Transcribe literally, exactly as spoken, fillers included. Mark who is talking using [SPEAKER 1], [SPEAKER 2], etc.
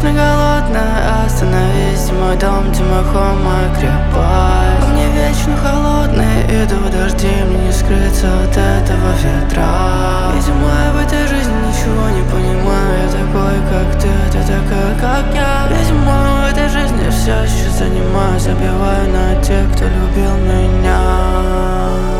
[SPEAKER 1] вечно голодная, остановись, мой дом, Тимохон, моя крепость. Мне вечно холодные, идут дожди, мне не скрыться от этого ветра. Видимо, я в этой жизни ничего не понимаю, я такой, как ты, ты такая, как я. Видимо, в этой жизни все еще занимаюсь, забиваю на тех, кто любил меня.